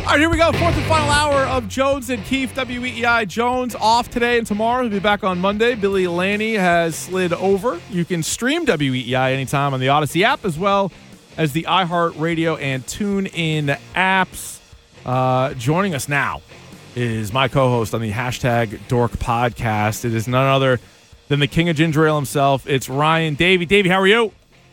All right, here we go. Fourth and final hour of Jones and Keefe, WEEI. Jones off today and tomorrow. He'll be back on Monday. Billy Lanny has slid over. You can stream WEEI anytime on the Odyssey app as well as the iHeartRadio and TuneIn apps. Joining us now is my co-host on the Hashtag Dork podcast. It is none other than the king of ginger ale himself. It's Ryan Davey. Davey, how are you?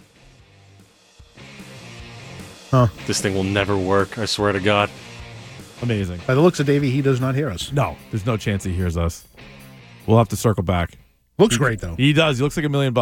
This thing will never work, I swear to God. Amazing. By the looks of Davey, he does not hear us. No, there's no chance he hears us. We'll have to circle back. Looks great, though. He does. He looks like $1 million.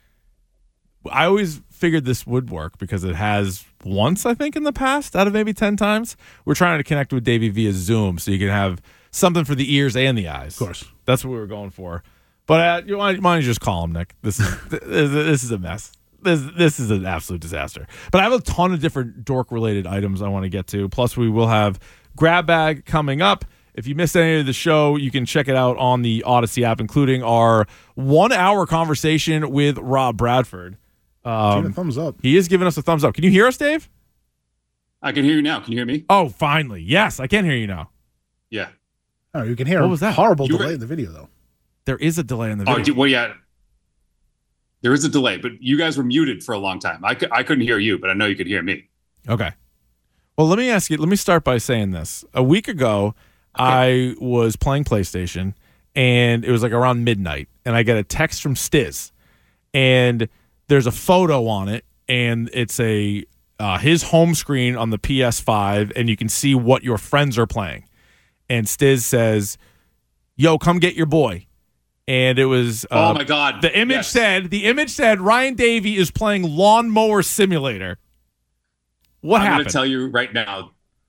I always figured this would work because it has once, I think, in the past, out of maybe 10 times. We're trying to connect with Davey via Zoom so you can have something for the ears and the eyes. Of course. That's what we were going for. But why don't you just call him, Nick? This is a mess. This is an absolute disaster. But I have a ton of different dork-related items I want to get to. Plus, we will have Grab Bag coming up. If you missed any of the show, you can check it out on the Odyssey app, including our 1-hour conversation with Rob Bradford. Give a thumbs up. He is giving us a thumbs up. Can you hear us, Dave? I can hear you now. Can you hear me? Oh, finally. Yes, I can hear you now. Yeah. Oh, you can hear What was that? Horrible delay in the video, though. There is a delay in the video. Well, yeah. There is a delay, but you guys were muted for a long time. I couldn't hear you, but I know you could hear me. Okay. Well, let me ask you. Let me start by saying this. A week ago, I was playing PlayStation, and it was like around midnight, and I get a text from Stiz, and there's a photo on it, and it's his home screen on the PS5, and you can see what your friends are playing. And Stiz says, "Yo, come get your boy." And it was oh my God. The image said Ryan Davey is playing Lawnmower Simulator. What happened? I'm going to tell you right now,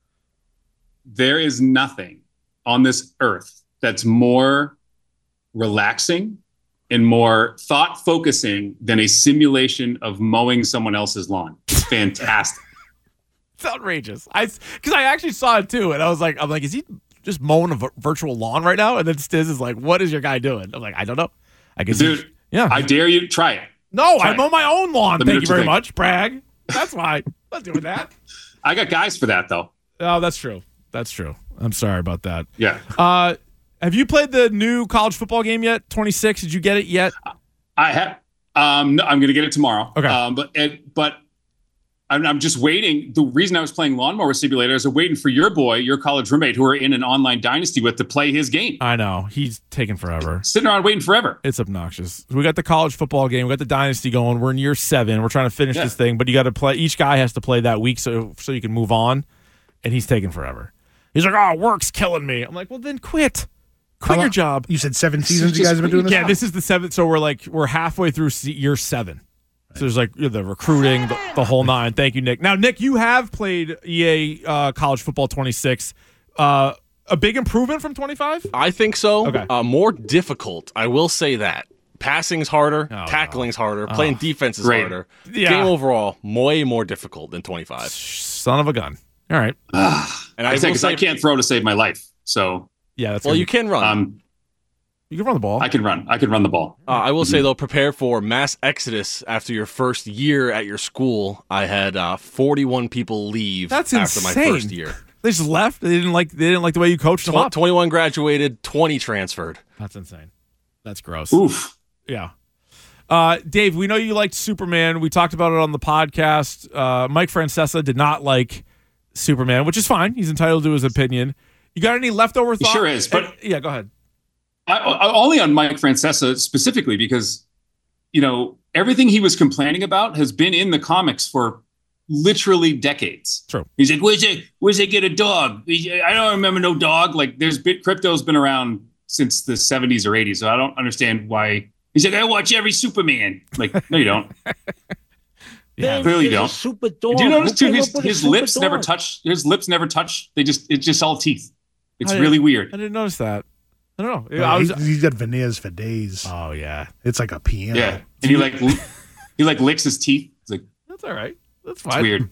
there is nothing on this earth that's more relaxing and more thought-focusing than a simulation of mowing someone else's lawn. It's fantastic. It's outrageous. Because I actually saw it too, and I'm like, is he just mowing a virtual lawn right now? And then Stiz is like, what is your guy doing? I'm like, I don't know. I guess Dude, I dare you to try it. No, I mow my own lawn. Thank you very much, brag. That's why. I'm not doing that. I got guys for that, though. Oh, that's true. That's true. I'm sorry about that. Yeah. Have you played the new college football game yet? 26. Did you get it yet? I have. No, I'm going to get it tomorrow. Okay. But I'm just waiting. The reason I was playing Lawnmower Simulator is I'm waiting for your boy, your college roommate, who are in an online dynasty with, to play his game. I know. He's taking forever. Sitting around waiting forever. It's obnoxious. We got the college football game. We got the dynasty going. We're in year 7. We're trying to finish this thing, but you got to play. Each guy has to play that week so you can move on, and he's taking forever. He's like, oh, work's killing me. I'm like, well, then quit. Quit your job. You said 7 seasons you guys have been doing this? Yeah, this is the 7th, so we're halfway through year 7. So there's like the recruiting, the whole 9. Thank you, Nick. Now, Nick, you have played EA College Football 26. A big improvement from 25? I think so. Okay. More difficult. I will say that. Passing's harder. Tackling's harder. Playing defense is harder. Yeah. Game overall, way more difficult than 25. Son of a gun. All right. And I can't throw to save my life. So yeah, that's you can run. You can run the ball. I can run the ball. I will say, though, prepare for mass exodus after your first year at your school. I had 41 people leave after my first year. They just left? They didn't like the way you coached them up? 21 graduated, 20 transferred. That's insane. That's gross. Oof. Yeah. Dave, we know you liked Superman. We talked about it on the podcast. Mike Francesa did not like Superman, which is fine. He's entitled to his opinion. You got any leftover thoughts? He sure is. But yeah, go ahead. Only on Mike Francesa specifically, because, everything he was complaining about has been in the comics for literally decades. True. He's like, where's they get a dog? I don't remember no dog. Like, crypto's been around since the 70s or 80s, so I don't understand why. He's like, I watch every Superman. Like, no, you don't. Yeah, clearly you don't. Super dog. Do you notice too? His lips never touch. His lips never touch. It's just all teeth. It's really weird. I didn't notice that. I don't know. He's got veneers for days. Oh yeah, it's like a piano. Yeah, and he licks his teeth. It's like, that's all right. That's fine. It's weird.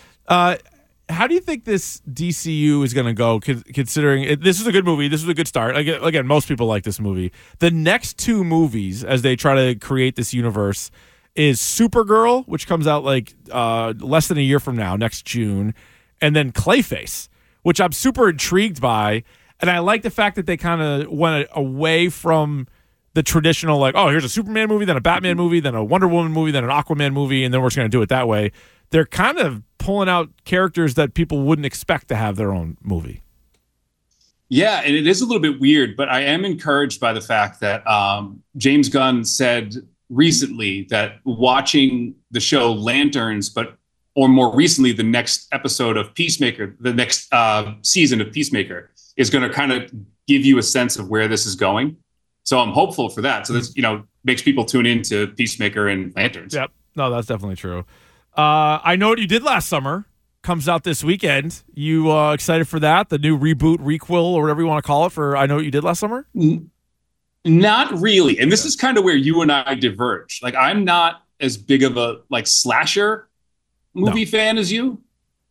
How do you think this DCU is going to go? Considering this is a good movie, this is a good start. Again, most people like this movie. The next 2 movies, as they try to create this universe, is Supergirl, which comes out like less than a year from now, next June, and then Clayface, which I'm super intrigued by. And I like the fact that they kind of went away from the traditional, like, oh, here's a Superman movie, then a Batman movie, then a Wonder Woman movie, then an Aquaman movie, and then we're just going to do it that way. They're kind of pulling out characters that people wouldn't expect to have their own movie. Yeah, and it is a little bit weird, but I am encouraged by the fact that James Gunn said recently that watching the show Lanterns, or more recently, the next episode of Peacemaker, the next season of Peacemaker, is going to kind of give you a sense of where this is going. So I'm hopeful for that. So this, makes people tune into Peacemaker and Lanterns. Yep. No, that's definitely true. I Know What You Did Last Summer comes out this weekend. You excited for that? The new reboot, requel, or whatever you want to call it for I Know What You Did Last Summer? Not really. And this is kind of where you and I diverge. Like, I'm not as big of a slasher movie fan as you.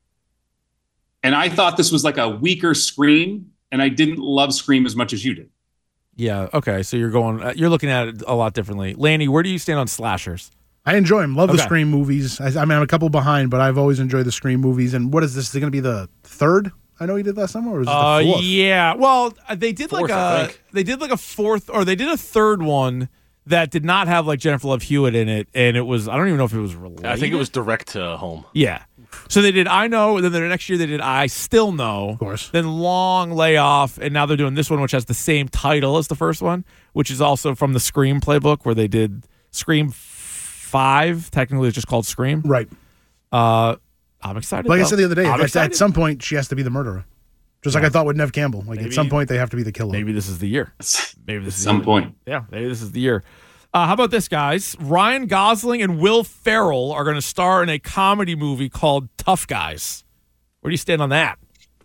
And I thought this was like a weaker Scream, and I didn't love Scream as much as you did. Yeah, okay. So you're looking at it a lot differently. Lanny, where do you stand on slashers? I enjoy them. Love the Scream movies. I'm a couple behind, but I've always enjoyed the Scream movies. And what is this? Is it going to be the third I Know You Did Last Summer, or is it the fourth? Yeah. Well, they did fourth, they did like a fourth, or they did a third one that did not have like Jennifer Love Hewitt in it, and it was, I don't even know if it was related. I think it was direct to home. Yeah. So they did I Know, and then the next year they did I Still Know. Of course. Then long layoff, and now they're doing this one, which has the same title as the first one, which is also from the Scream playbook, where they did Scream 5. Technically, it's just called Scream. Right. I'm excited. Like I said the other day, at some point, she has to be the murderer. Just like I thought with Neve Campbell. Like, at some point, they have to be the killer. Maybe this is the year. Maybe this is some point. Yeah, maybe this is the year. How about this, guys? Ryan Gosling and Will Ferrell are going to star in a comedy movie called Tough Guys. Where do you stand on that?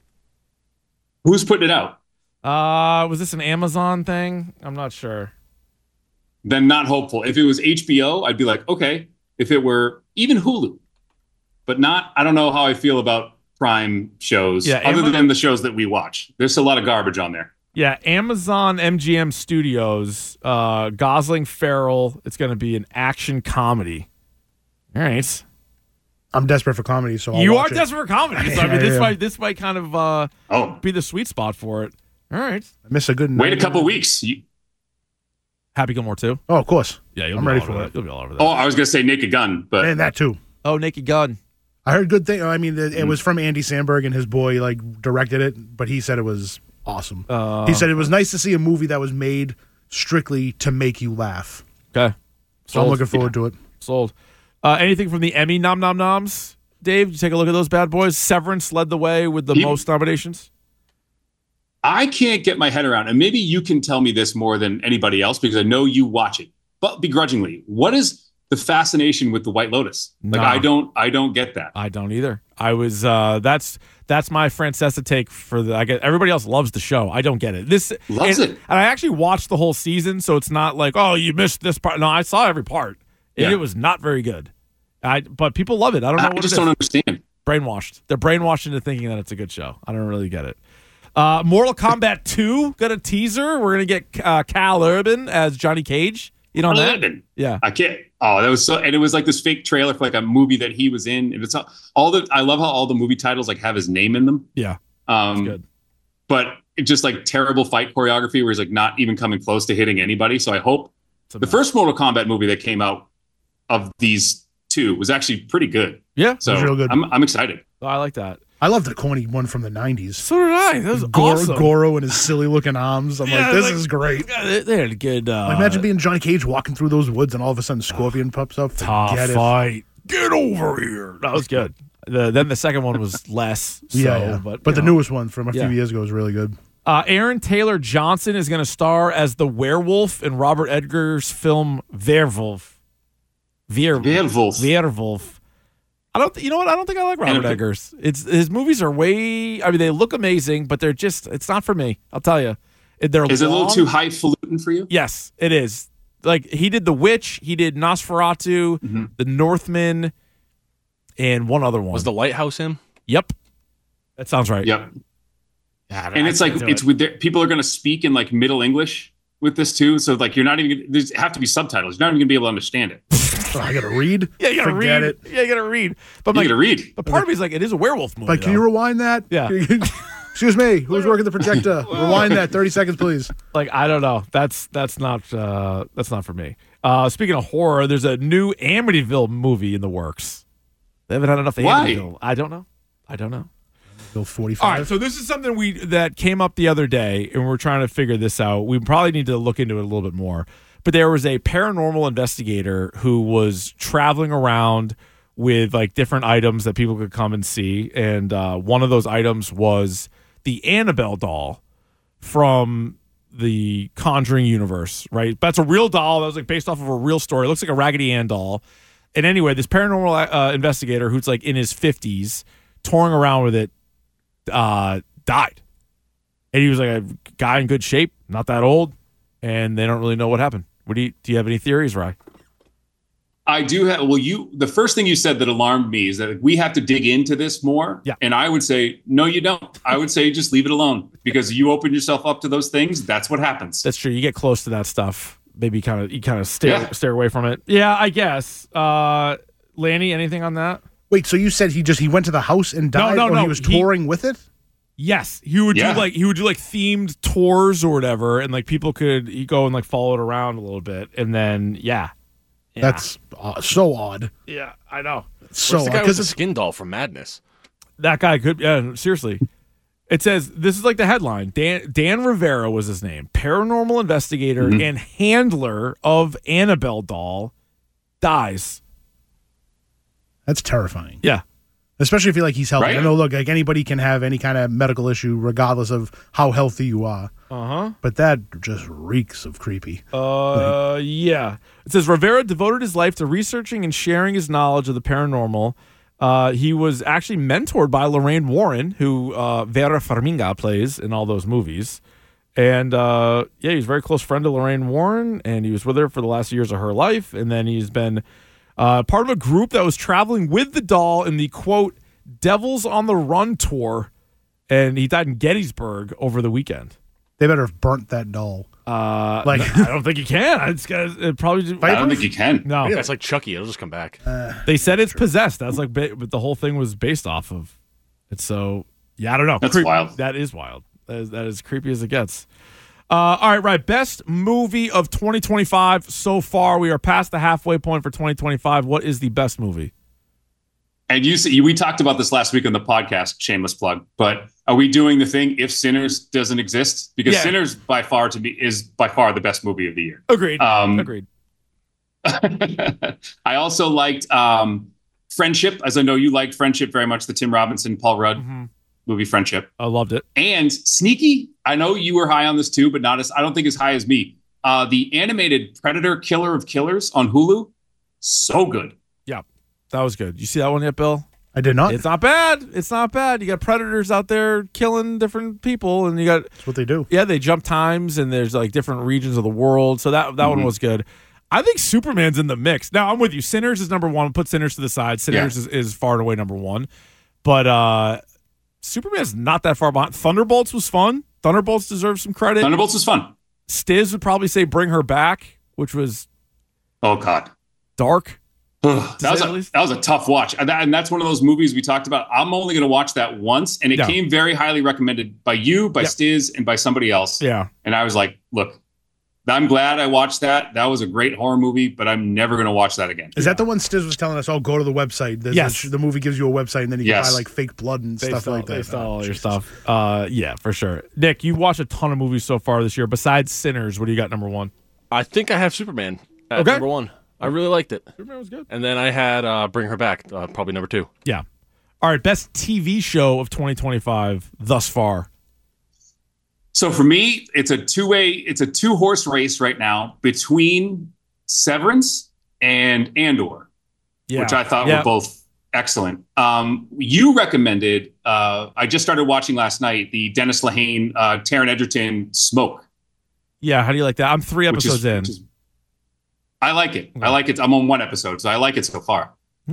Who's putting it out? Was this an Amazon thing? I'm not sure. Then not hopeful. If it was HBO, I'd be like, okay. If it were even Hulu, but not, I don't know how I feel about Prime shows, other than the shows that we watch. There's a lot of garbage on there. Yeah, Amazon MGM Studios, Gosling, Ferrell. It's going to be an action comedy. All right. I'm desperate for comedy, so I'll you watch are desperate for comedy. So, I mean, this might kind of be the sweet spot for it. All right. I miss a good. Wait a couple weeks. Happy Gilmore 2? Oh, of course. Yeah, I'm ready for it. You'll be all over that. Oh, I was going to say Naked Gun, but and that too. Oh, Naked Gun. I heard good thing. I mean, it was from Andy Samberg, and his boy directed it, but he said it was awesome. He said it was nice to see a movie that was made strictly to make you laugh. Okay. So I'm looking forward to it. Sold. Anything from the Emmy noms? Dave, did you take a look at those bad boys? Severance led the way with the most nominations. I can't get my head around, and maybe you can tell me this more than anybody else because I know you watch it, but begrudgingly. What is the fascination with the White Lotus? I don't get that. I don't either. I was that's my Francesa take for the. I get everybody else loves the show. I don't get it. Loves it. And I actually watched the whole season, so it's not like, oh, you missed this part. No, I saw every part. And it was not very good. But people love it. I don't know. I just don't understand. Brainwashed. They're brainwashed into thinking that it's a good show. I don't really get it. Mortal Kombat 2 got a teaser. We're gonna get Cal Urban as Johnny Cage. You know that? Yeah. I can't. Oh, that was so. And it was like this fake trailer for like a movie that he was in. And it's all the. I love how all the movie titles have his name in them. Yeah. That's good. But it's just terrible fight choreography where he's not even coming close to hitting anybody. So I hope the first Mortal Kombat movie that came out of these two was actually pretty good. Yeah. So it was real good. I'm excited. Oh, I like that. I love the corny one from the 90s. So did I. That was awesome. Goro and his silly-looking arms. I'm this is great. They had a good... imagine being Johnny Cage walking through those woods and all of a sudden Scorpion pops up. Tough fight. Get over here. That was good. Then the second one was less. So, yeah. But the newest one from a few years ago was really good. Aaron Taylor Johnson is going to star as the werewolf in Robert Edgar's film Werewolf. Werewolf. I don't think I like Robert Eggers. His movies are way. I mean, they look amazing, but they're just. It's not for me. I'll tell you. Is it a little too highfalutin for you? Yes, it is. Like he did The Witch, he did Nosferatu, The Northman, and one other one. Was The Lighthouse him? Yep, that sounds right. Yep. Yeah, and it's with people are going to speak in Middle English with this too. So you're not even. There have to be subtitles. You're not even going to be able to understand it. I gotta read. Yeah, you gotta read. Yeah, you gotta read. But you gotta read. But part of me is it is a werewolf movie. Can you rewind that? Yeah. Excuse me, who's working the projector? Rewind that 30 seconds, please. Like, I don't know. That's not for me. Speaking of horror, there's a new Amityville movie in the works. They haven't had enough Amityville. I don't know. Bill 45. All right, so this is something that came up the other day, and we're trying to figure this out. We probably need to look into it a little bit more. But there was a paranormal investigator who was traveling around with like different items that people could come and see, and one of those items was the Annabelle doll from the Conjuring universe, right? That's a real doll that was like based off of a real story. It looks like a Raggedy Ann doll. And anyway, this paranormal investigator who's like in his 50s, touring around with it, died. And he was like a guy in good shape, not that old, and they don't really know what happened. Do you have any theories, Rye? I do have. Well, the first thing you said that alarmed me is that we have to dig into this more. Yeah. And I would say, no, you don't. I would say just leave it alone, because you open yourself up to those things. That's what happens. That's true. You get close to that stuff. Maybe you kind of stare away from it. Yeah, I guess. Lanny, anything on that? Wait, so you said he went to the house and died, No, he was touring with it? Yes, he would do themed tours or whatever, and like people could go and like follow it around a little bit, and then That's so odd. Yeah, I know. So the guy with the skin doll from Madness? That guy could. Yeah, seriously. It says this is like the headline. Dan Rivera was his name. Paranormal investigator and handler of Annabelle doll dies. That's terrifying. Yeah. Especially if he's healthy. Right? I know, look, like anybody can have any kind of medical issue regardless of how healthy you are. Uh-huh. But that just reeks of creepy. Yeah. It says Rivera devoted his life to researching and sharing his knowledge of the paranormal. He was actually mentored by Lorraine Warren, who Vera Farmiga plays in all those movies. And, he's a very close friend to Lorraine Warren, and he was with her for the last years of her life. And then he's been part of a group that was traveling with the doll in the, quote, Devils on the Run tour. And he died in Gettysburg over the weekend. They better have burnt that doll. I don't think you can. It probably. I don't think you can. No, Yeah, it's like Chucky. It'll just come back. They said it's possessed. That's like what the whole thing was based off of. It's so I don't know. That's wild. That is wild. That is creepy as it gets. All right. Best movie of 2025 so far. We are past the halfway point for 2025. What is the best movie? And we talked about this last week on the podcast, shameless plug, but are we doing the thing if Sinners doesn't exist? Because Sinners by far is by far the best movie of the year. Agreed. Agreed. I also liked Friendship, as I know you liked Friendship very much, the Tim Robinson, Paul Rudd movie Friendship. I loved it. And Sneaky, I know you were high on this too, but I don't think as high as me. The animated Predator Killer of Killers on Hulu, so good. Yeah. That was good. You see that one yet, Bill? I did not. It's not bad. It's not bad. You got predators out there killing different people, and you got that's what they do. Yeah, they jump times, and there's like different regions of the world. So that one was good. I think Superman's in the mix. Now I'm with you. Sinners is number one. Put Sinners to the side. Sinners is far and away number one. But Superman's not that far behind. Thunderbolts was fun. Thunderbolts deserves some credit. Thunderbolts was fun. Stiz would probably say Bring Her Back, which was God, dark. That was a tough watch, and that's one of those movies we talked about. I'm only going to watch that once, and it came very highly recommended by you, by Stiz, and by somebody else. Yeah, and I was like, look, I'm glad I watched that. That was a great horror movie, but I'm never going to watch that again. Is that the one Stiz was telling us? Oh, go to the website. Yes, the movie gives you a website, and then you can buy like fake blood and stuff like that. They sell all your stuff. Yeah, for sure. Nick, you watched a ton of movies so far this year. Besides Sinners, what do you got number one? I think I have Superman at number one. I really liked it. Superman was good. And then I had Bring Her Back, probably number two. Yeah. All right, best TV show of 2025 thus far. So for me, it's a two-horse race right now between Severance and Andor, which I thought were both excellent. You recommended, I just started watching last night, the Dennis Lehane, Taron Egerton Smoke. Yeah, how do you like that? I'm 3 episodes in. I like it. I like it. I'm on one episode, so I like it so far.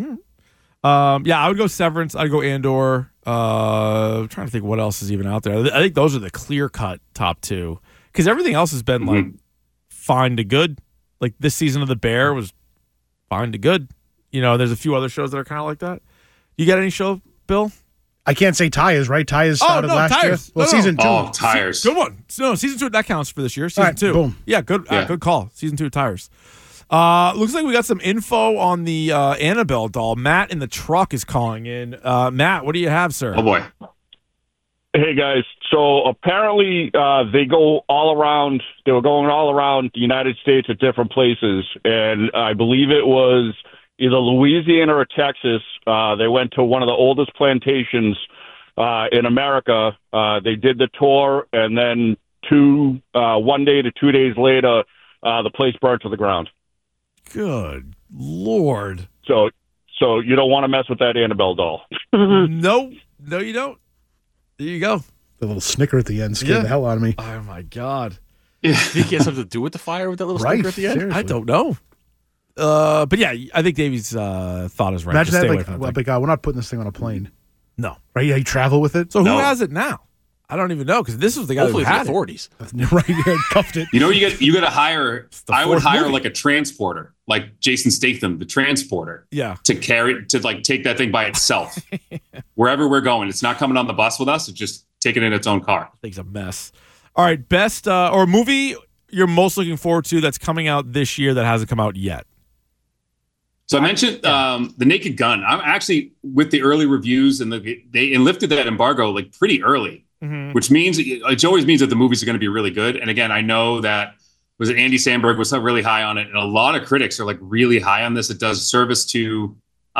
I would go Severance. I'd go Andor. I'm trying to think what else is even out there. I think those are the clear-cut top two. Because everything else has been like fine to good. Like this season of The Bear was fine to good. You know, there's a few other shows that are kind of like that. You got any show, Bill? I can't say Tires, right? Tires started last year. Well, season 2. Oh, Tires. Good one. No, season 2, that counts for this year. Season 2. Boom. Yeah, good good call. Season 2 of Tires. Looks like we got some info on the Annabelle doll. Matt in the truck is calling in. Matt, what do you have, sir? Oh, boy. Hey, guys. So apparently they go all around. They were going all around the United States at different places. And I believe it was either Louisiana or Texas. They went to one of the oldest plantations in America. They did the tour, and then 1 day to 2 days later, the place burned to the ground. Good Lord. So you don't want to mess with that Annabelle doll. No, you don't. There you go. The little snicker at the end scared the hell out of me. Oh, my God. Yeah. Do you think he has something to do with the fire with that little snicker at the end? Seriously. I don't know. But yeah, I think Davey's thought is right. Imagine Just that, stay away from we're not putting this thing on a plane. No. Right? Yeah, you travel with it? So who has it now? I don't even know, because this was the guy Hopefully who had the authorities. Right, yeah, cuffed it. You know, you got to hire. I would fourth hire movie. like a transporter, like Jason Statham, the transporter. Yeah. To take that thing by itself wherever we're going. It's not coming on the bus with us. It's just taking it in its own car. Thing's a mess. All right, best or movie you're most looking forward to that's coming out this year that hasn't come out yet. So I mentioned The Naked Gun. I'm actually with the early reviews, and they lifted that embargo like pretty early, which means it always means that the movies are going to be really good. And again, I know that Andy Samberg was really high on it, and a lot of critics are like really high on this. It does service to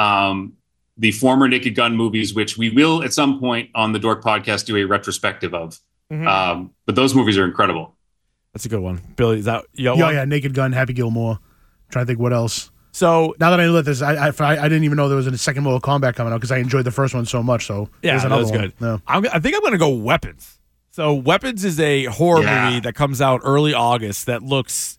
the former Naked Gun movies, which we will at some point on the Dork Podcast do a retrospective of. But those movies are incredible. That's a good one. Billy, is that Yeah, Naked Gun, Happy Gilmore. Trying to think what else. So now that I know this, I didn't even know there was a second Mortal Kombat coming out because I enjoyed the first one so much. So yeah, there's that another was one. good. No. I think I'm going to go Weapons. So Weapons is a horror movie that comes out early August that looks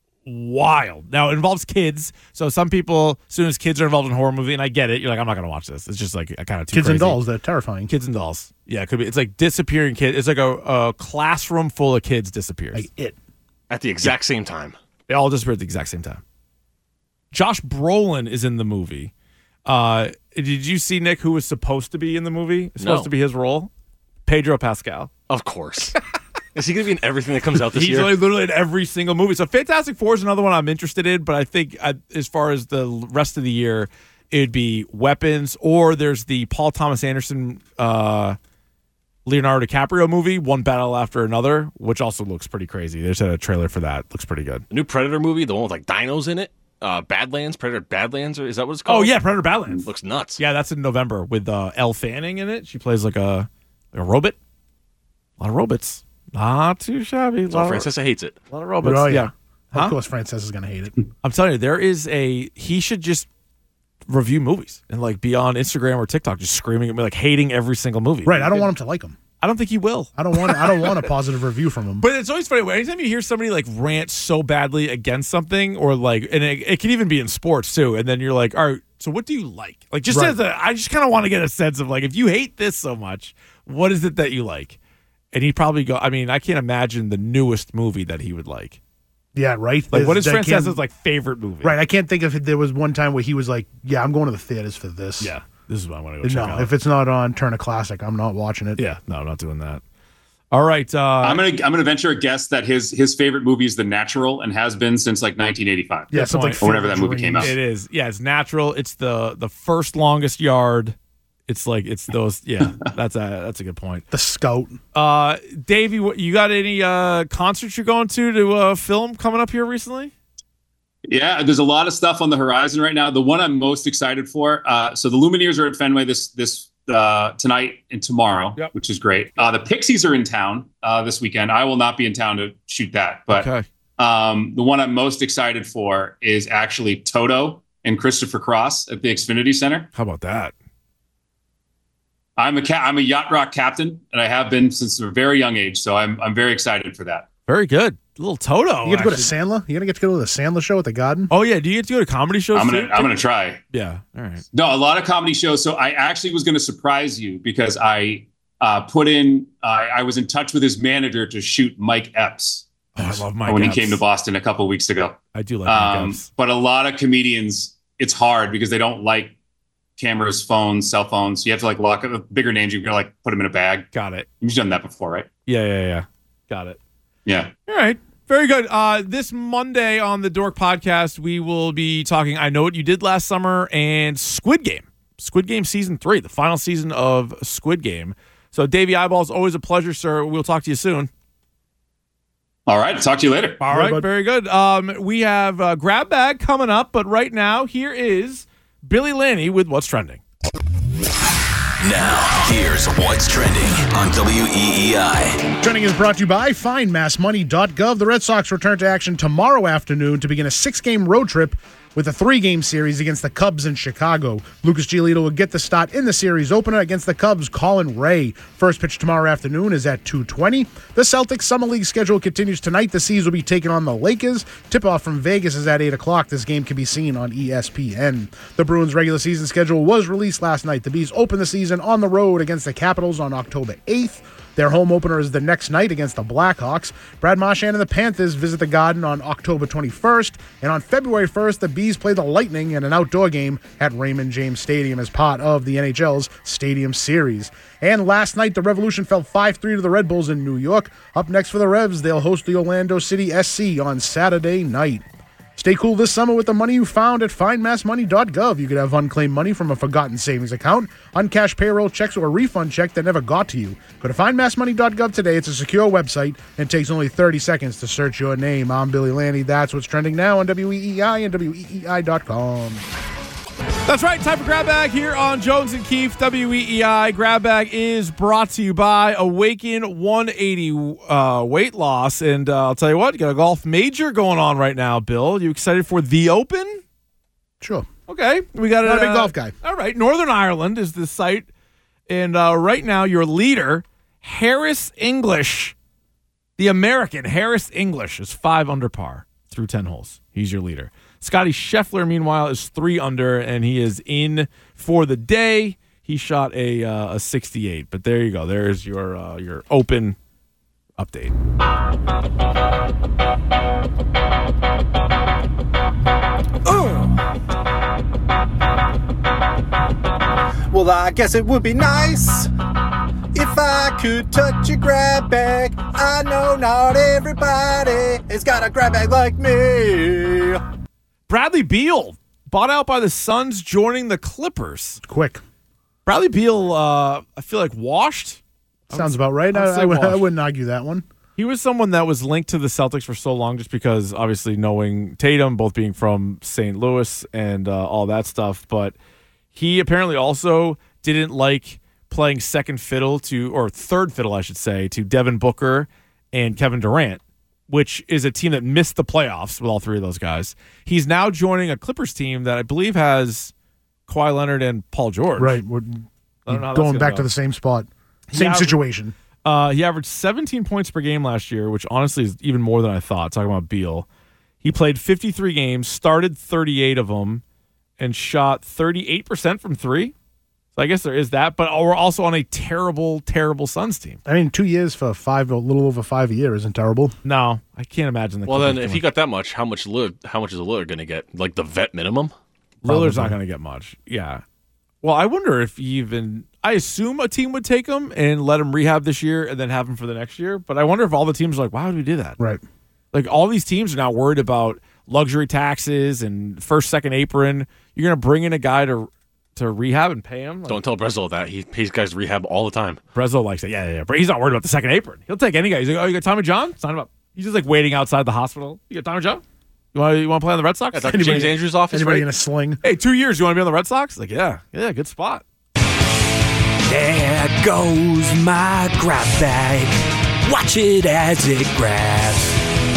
wild. Now it involves kids, so some people, as soon as kids are involved in a horror movie, and I get it, you're like, I'm not going to watch this. It's just like kind of too Kids crazy. and dolls, they're terrifying. Kids and dolls. Yeah, it could be. It's like disappearing kids. It's like a classroom full of kids disappears. Like it. At the exact same time. They all disappear at the exact same time. Josh Brolin is in the movie. Did you see, Nick, who was supposed to be in the movie? Supposed to be his role? Pedro Pascal. Of course. Is he going to be in everything that comes out this year? He's literally in every single movie. So Fantastic Four is another one I'm interested in, but I think as far as the rest of the year, it'd be Weapons, or there's the Paul Thomas Anderson Leonardo DiCaprio movie, One Battle After Another, which also looks pretty crazy. There's a trailer for that. Looks pretty good. The new Predator movie, the one with like dinos in it. Badlands, Predator Badlands, is that what it's called? Oh yeah, Predator Badlands. Looks nuts. Yeah, that's in November with Elle Fanning in it. She plays like a robot. A lot of robots. Not too shabby. So Francesca hates it. A lot of robots. Oh, yeah. Of course, Frances is going to hate it. I'm telling you, he should just review movies and like be on Instagram or TikTok just screaming at me, like hating every single movie. Right. I don't want him to like them. I don't think he will. I don't want a positive review from him. But it's always funny. Anytime you hear somebody like rant so badly against something, or like, and it can even be in sports too, and then you're like, all right, so what do you like? Like, just I just kind of want to get a sense of like, if you hate this so much, what is it that you like? And he'd probably go, I mean, I can't imagine the newest movie that he would like. Yeah, right. Like, what is Francesa's like favorite movie? Right. I can't think if there was one time where he was like, yeah, I'm going to the theaters for this. Yeah. This is what I want to go check out. If it's not on Turner Classic, I'm not watching it. Yeah, no, I'm not doing that. All right. I'm gonna venture a guess that his favorite movie is The Natural and has been since like 1985. Yeah, something like or whenever that movie came out. It is. Yeah, it's Natural. It's the first longest yard. It's like it's those. Yeah, that's a good point. The Scout. Davey, you got any concerts you're going to film coming up here recently? Yeah, there's a lot of stuff on the horizon right now. The one I'm most excited for. So the Lumineers are at Fenway this tonight and tomorrow, which is great. The Pixies are in town this weekend. I will not be in town to shoot that, but the one I'm most excited for is actually Toto and Christopher Cross at the Xfinity Center. How about that? I'm a yacht rock captain, and I have been since a very young age. So I'm very excited for that. Very good. Little Toto. You get to go to Sandler? You're going to get to go to the Sandler show at the Garden? Oh, yeah. Do you get to go to comedy shows I'm gonna try. Yeah. All right. No, a lot of comedy shows. So I actually was going to surprise you because I I was in touch with his manager to shoot Mike Epps. Oh, I love Mike when Epps. he came to Boston a couple of weeks ago. I do like Mike Epps. But a lot of comedians, it's hard because they don't like cameras, phones, cell phones. You have to like lock up bigger names. You're going to like put them in a bag. Got it. You've done that before, right? Yeah. Got it. Yeah. All right. Very good. This Monday on the Dork Podcast, we will be talking I Know What You Did Last Summer and Squid Game. Squid Game Season 3, the final season of Squid Game. So, Davey Eyeballs, always a pleasure, sir. We'll talk to you soon. All right. Talk to you later. All right. Very good. We have Grab Bag coming up, but right now, here is Billy Lanny with What's Trending. Now, here's What's Trending on WEEI. Trending is brought to you by FindMassMoney.gov. The Red Sox return to action tomorrow afternoon to begin a 6-game road trip with a 3-game series against the Cubs in Chicago. Lucas Giolito will get the start in the series opener against the Cubs' Colin Ray. First pitch tomorrow afternoon is at 2:20. The Celtics Summer League schedule continues tonight. The C's will be taking on the Lakers. Tip-off from Vegas is at 8 o'clock. This game can be seen on ESPN. The Bruins' regular season schedule was released last night. The Bees open the season on the road against the Capitals on October 8th. Their home opener is the next night against the Blackhawks. Brad Marchand and the Panthers visit the Garden on October 21st. And on February 1st, the Bees play the Lightning in an outdoor game at Raymond James Stadium as part of the NHL's Stadium Series. And last night, the Revolution fell 5-3 to the Red Bulls in New York. Up next for the Revs, they'll host the Orlando City SC on Saturday night. Stay cool this summer with the money you found at FindMassMoney.gov. You could have unclaimed money from a forgotten savings account, uncashed payroll checks, or a refund check that never got to you. Go to FindMassMoney.gov today. It's a secure website and takes only 30 seconds to search your name. I'm Billy Lanny. That's what's trending now on WEEI and WEEI.com. That's right. Time for Grab Bag here on Jones and Keefe, WEEI. Grab Bag is brought to you by Awaken 180 weight loss. And I'll tell you what, you got a golf major going on right now, Bill. You excited for the Open? Sure. Okay. We got Not a big golf guy. All right. Northern Ireland is the site. And right now, your leader, Harris English, the American Harris English, is 5 under par through 10 holes. He's your leader. Scotty Scheffler, meanwhile, is 3 under, and he is in for the day. He shot a 68. But there you go. There's your Open update. Well, I guess it would be nice if I could touch a grab bag. I know not everybody has got a grab bag like me. Bradley Beal, bought out by the Suns, joining the Clippers. Quick. Bradley Beal, I feel like washed. Sounds about right. I wouldn't argue that one. He was someone that was linked to the Celtics for so long just because, obviously, knowing Tatum, both being from St. Louis and all that stuff. But he apparently also didn't like playing second fiddle or third fiddle, I should say, to Devin Booker and Kevin Durant, which is a team that missed the playoffs with all 3 of those guys. He's now joining a Clippers team that I believe has Kawhi Leonard and Paul George. Right. We're going back to the same spot. Same situation. He averaged 17 points per game last year, which honestly is even more than I thought, talking about Beal. He played 53 games, started 38 of them, and shot 38% from 3. So I guess there is that, but we're also on a terrible, terrible Suns team. I mean, 2 years for a little over 5 a year isn't terrible. No, I can't imagine that. Well, then if he got that much, how much is Lillard going to get? Like the vet minimum? Lillard's not going to get much. Yeah. Well, I wonder if I assume a team would take him and let him rehab this year and then have him for the next year. But I wonder if all the teams are like, why would we do that? Right. Like all these teams are now worried about luxury taxes and first, second apron. You're going to bring in a guy to rehab and pay him? Like, don't tell Brezzo that. He pays guys to rehab all the time. Brezzo likes it. Yeah. But he's not worried about the second apron. He'll take any guy. He's like, oh, you got Tommy John? Sign him up. He's just like waiting outside the hospital. You got Tommy John? You want to play on the Red Sox? Yeah, James Andrews' office. Anybody right? in a sling? Hey, 2 years. You want to be on the Red Sox? Like, yeah, good spot. There goes my grab bag. Watch it as it grabs.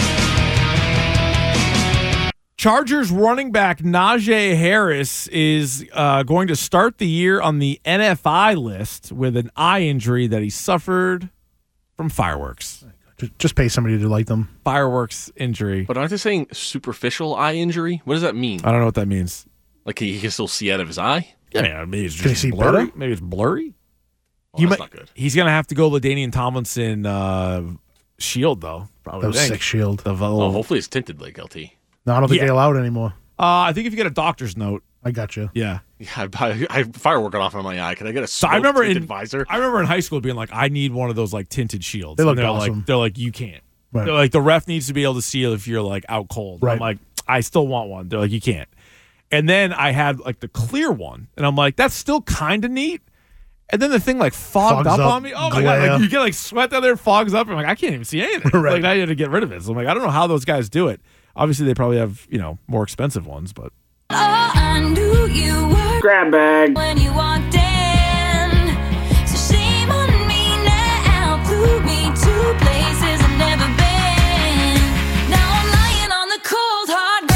Chargers running back Najee Harris is going to start the year on the NFI list with an eye injury that he suffered from fireworks. Just pay somebody to light them. Fireworks injury. But aren't they saying superficial eye injury? What does that mean? I don't know what that means. Like he can still see out of his eye? Yeah, maybe it's Can just he see blurry. better? Maybe it's blurry. That's not good. He's going to have to go LaDainian Tomlinson shield, though. Probably. That was sick shield. Hopefully it's tinted like LT. No, I don't think they allow it anymore. I think if you get a doctor's note, I got you. Yeah. Yeah, I have firework going off in my eye. Can I get a tinted visor? I remember in high school being like, I need one of those like tinted shields. They look awesome. They're like, you can't. Right. They're like, the ref needs to be able to see if you're like out cold. Right. I'm like, I still want one. They're like, you can't. And then I had like the clear one, and I'm like, that's still kind of neat. And then the thing like fogged up on me. Oh my God. Like you get like sweat down there, fogs up. I'm like, I can't even see anything. Right. Like now you had to get rid of it. So I'm like, I don't know how those guys do it. Obviously they probably have, more expensive ones, but. Oh, I knew you were grab bag when you walked in. So shame on me now. Flew me to places I've never been. Now I'm lying on the cold hard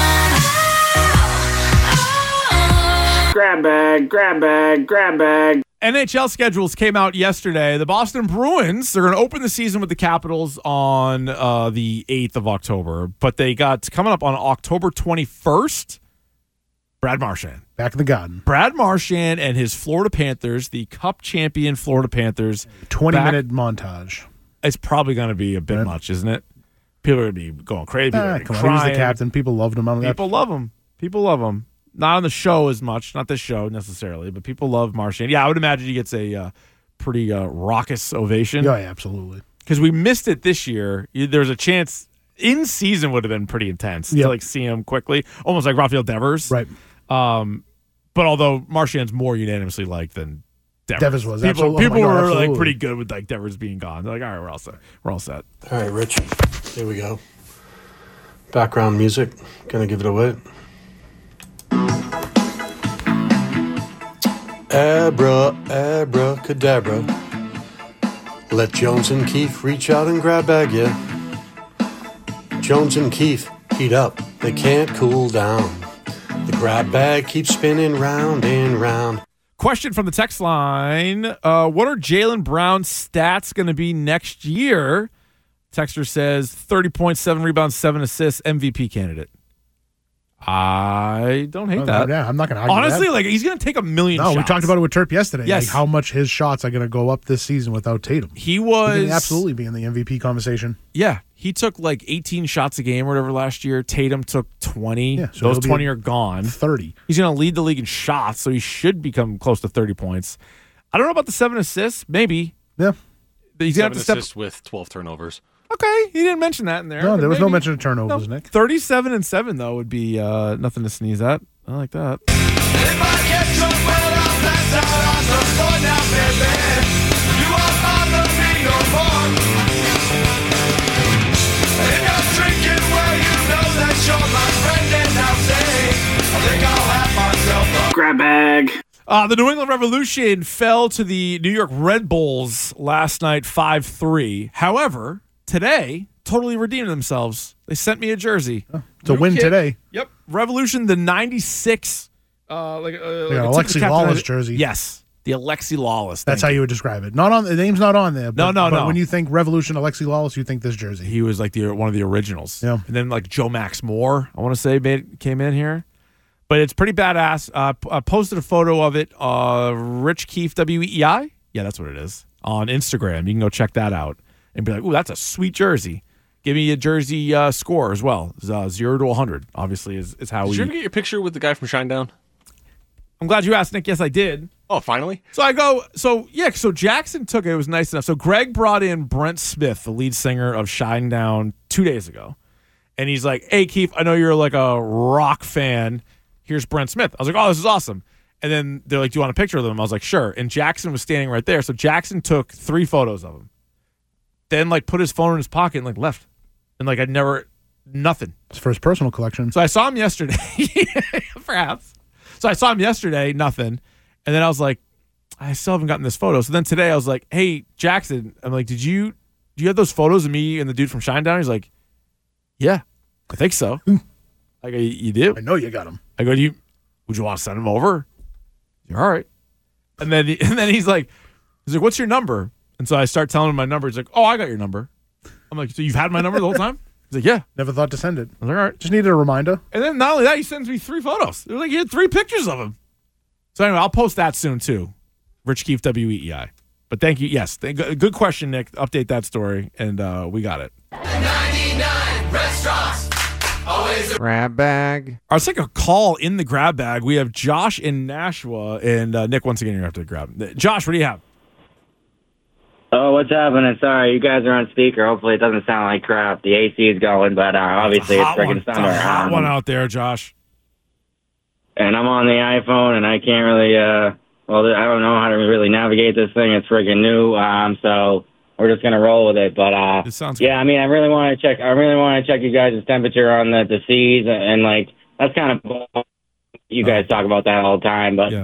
ground. grab bag. NHL schedules came out yesterday. The Boston Bruins, they're going to open the season with the Capitals on the 8th of October, but they got coming up on October 21st, Brad Marchand. Back in the garden. Brad Marchand and his Florida Panthers, the Cup champion Florida Panthers. 20-minute montage. It's probably going to be a bit much, isn't it? People are going to be going crazy. People are Come on, crying. he was the captain. People loved him. People love him. People love him. Not on the show as much, not this show necessarily, but people love Marchand. Yeah, I would imagine he gets a pretty raucous ovation. Yeah, absolutely. Because we missed it this year. There's a chance in season would have been pretty intense to like see him quickly, almost like Rafael Devers. Right. But although Marchand's more unanimously liked than Devers. Devers was. People were absolutely. like pretty good with like Devers being gone. They're like, all right, we're all set. We're all set. All right, Rich. Here we go. Background music. Gonna give it away. Abracadabra. Let Jones and Keefe reach out and grab bag ya. Jones and Keefe heat up. They can't cool down. The grab bag keeps spinning round and round. Question from the text line. What are Jaylen Brown's stats going to be next year? Texter says 30 points, 7 rebounds, 7 assists, MVP candidate. I don't hate that. Yeah, I'm not going to argue honestly, that. like he's going to take a million shots. No, we talked about it with Terp yesterday. Yes. Like how much his shots are going to go up this season without Tatum. He could absolutely be in the MVP conversation. Yeah, he took like 18 shots a game or whatever last year. Tatum took 20. Yeah, so those 20 are gone. 30. He's going to lead the league in shots, so he should become close to 30 points. I don't know about the 7 assists. Maybe. Yeah. He's 7 assists with 12 turnovers. Okay, he didn't mention that in there. No, there was no mention of turnovers, Nick. 37 and 7 though would be nothing to sneeze at. I like that. If I get drunk, well, I'll pass out on the floor now, baby. You won't bother me no more. If I'm drinking, well, you know that you're my friend, and I'll say, I think I'll have myself a grab bag. The New England Revolution fell to the New York Red Bulls last night 5-3. However, today, totally redeemed themselves. They sent me a jersey. It's a win today. Yep. Revolution, the 96. Alexi Lawless jersey. Yes. The Alexi Lawless. That's how you would describe it. Not on the name's not on there. But, No. But when you think Revolution, Alexi Lawless, you think this jersey. He was like one of the originals. Yeah. And then like Joe Max Moore, I want to say, came in here. But it's pretty badass. I posted a photo of it. Rich Keefe, WEI. Yeah, that's what it is. On Instagram. You can go check that out. And be like, ooh, that's a sweet jersey. Give me a jersey score as well. 0 to 100, obviously, is how Did you ever get your picture with the guy from Shinedown? I'm glad you asked, Nick. Yes, I did. Oh, finally? So I go, so Jackson took it. It was nice enough. So Greg brought in Brent Smith, the lead singer of Shinedown, 2 days ago. And he's like, hey, Keith, I know you're like a rock fan. Here's Brent Smith. I was like, oh, this is awesome. And then they're like, do you want a picture of them? I was like, sure. And Jackson was standing right there. So Jackson took 3 photos of him. Then like put his phone in his pocket and like left. And like nothing. It's for his personal collection. So I saw him yesterday. Perhaps. So I saw him yesterday, nothing. And then I was like, I still haven't gotten this photo. So then today I was like, hey, Jackson, I'm like, do you have those photos of me and the dude from Shinedown? He's like, yeah, I think so. I go, you do? I know you got them. I go, would you want to send them over? You're all right. And then he's like, what's your number? And so I start telling him my number. He's like, oh, I got your number. I'm like, so you've had my number the whole time? He's like, yeah. Never thought to send it. I was like, all right. Just needed a reminder. And then not only that, he sends me 3 photos. It was like he had 3 pictures of him. So anyway, I'll post that soon too. Rich Keefe, WEI. But thank you. Yes, good question, Nick. Update that story, and we got it. 99 restaurants. Grab bag. Let's take a call in the grab bag. We have Josh in Nashua, and Nick, once again, you're going to have to grab. Josh, what do you have? Oh, what's happening? Sorry, you guys are on speaker. Hopefully it doesn't sound like crap. The AC is going, but obviously it's freaking summer. It's a hot one out there, Josh. And I'm on the iPhone, and I can't really, I don't know how to really navigate this thing. It's freaking new, so we're just gonna roll with it. But it sounds yeah, I mean, I really want to check you guys' temperature on the seas, and like that's kind of you guys talk about that all the time. But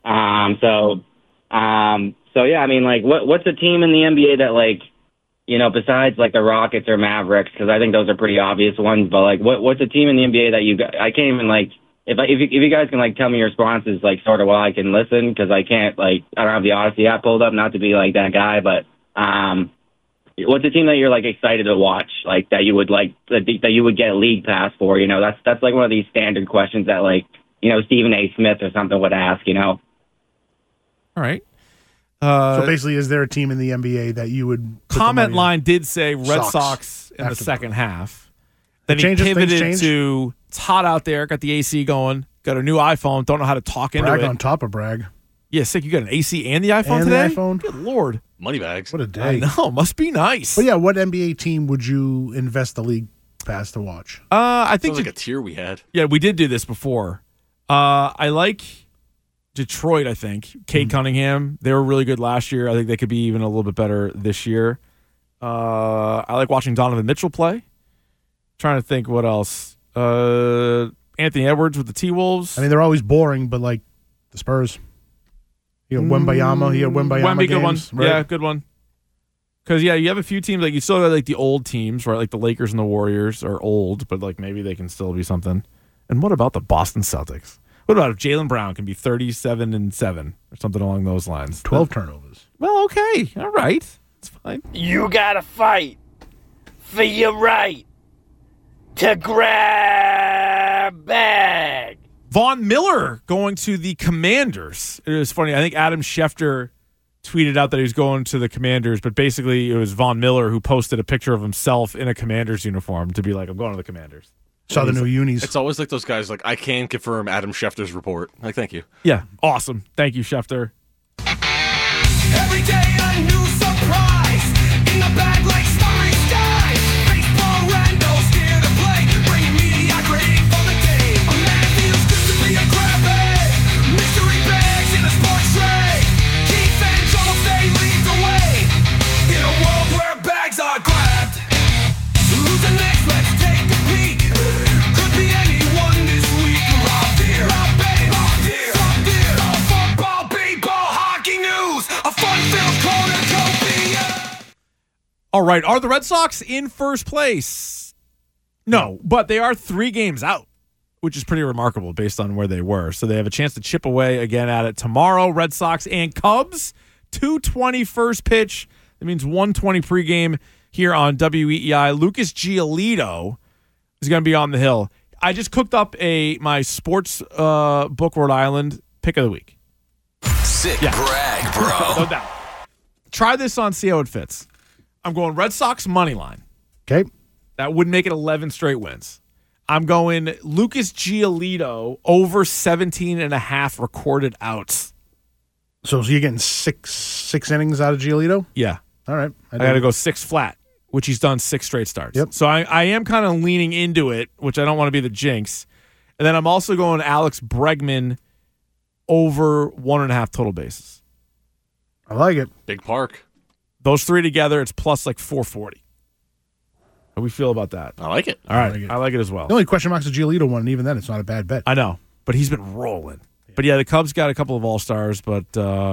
so yeah, I mean, like, what's a team in the NBA that, like, you know, besides like the Rockets or Mavericks, because I think those are pretty obvious ones. But like, what's a team in the NBA that you I can't even like. If you guys can like tell me your responses like sort of while I can listen, because I can't like I don't have the Odyssey app pulled up, not to be like that guy, but what's a team that you're like excited to watch, like that you would like that you would get league pass for? You know, that's like one of these standard questions that like, you know, Stephen A. Smith or something would ask. You know. All right. So basically, is there a team in the NBA that you would comment line did say Red Sox in the second half. Then he pivoted to it's hot out there, got the AC going, got a new iPhone, don't know how to talk into it. Brag on top of brag. Yeah, sick. You got an AC and the iPhone today? The iPhone? Good Lord. Money bags. What a day. I know. Must be nice. But yeah, what NBA team would you invest the league pass to watch? I think sounds like a tier we had. Yeah, we did do this before. I like Detroit, I think. Cade Cunningham. They were really good last year. I think they could be even a little bit better this year. I like watching Donovan Mitchell play. Trying to think what else. Anthony Edwards with the T-Wolves. I mean, they're always boring, but like the Spurs. You know, Wembayama. He had Wembayama good one. games. Right? Yeah, good one. Because, yeah, you have a few teams. Like, you still got, like, the old teams, right? Like, the Lakers and the Warriors are old, but, like, maybe they can still be something. And what about the Boston Celtics? What about if Jaylen Brown can be 37-7 or something along those lines? 12 turnovers. Well, okay. All right. It's fine. You gotta fight for your right to grab bag. Von Miller going to the Commanders. It was funny. I think Adam Schefter tweeted out that he was going to the Commanders, but basically it was Von Miller who posted a picture of himself in a Commander's uniform to be like, I'm going to the Commanders. Saw the new unis. It's always like those guys like, I can confirm Adam Schefter's report. Like, thank you. Yeah, awesome. Thank you, Schefter. Every day a new surprise in the bag like starry skies. Baseball randos here to play, bringing mediocrity for the game. A man feels good to be a grab bag. Mystery bags in a sports tray. Keith and Joel, they lead the way in a world where bags are grabbed. Who's the next? Let's take a peek. Could be anyone this week. Rob Deere, Rob Bay, Rob Deere, Rob Deere. Football, baseball, hockey news. A fun-filled cornucopia. All right. Are the Red Sox in first place? No, but they are 3 games out, which is pretty remarkable based on where they were. So they have a chance to chip away again at it tomorrow. Red Sox and Cubs, 2:20 first pitch. That means 1:20 pregame here on WEEI. Lucas Giolito is going to be on the hill. I just cooked up my sports book Rhode Island pick of the week. Sick brag, bro. No doubt. Try this on, see how it fits. I'm going Red Sox money line. Okay. That would make it 11 straight wins. I'm going Lucas Giolito over 17.5 recorded outs. So you're getting six innings out of Giolito? Yeah. All right. I got to go 6 flat, which he's done 6 straight starts. Yep. So I am kind of leaning into it, which I don't want to be the jinx. And then I'm also going Alex Bregman over 1.5 total bases. I like it. Big park. Those 3 together, it's plus like 440. How do we feel about that? I like it. All right. I like it as well. The only question mark's the Giolito one, and even then, it's not a bad bet. I know, but he's been rolling. But yeah, the Cubs got a couple of all-stars, but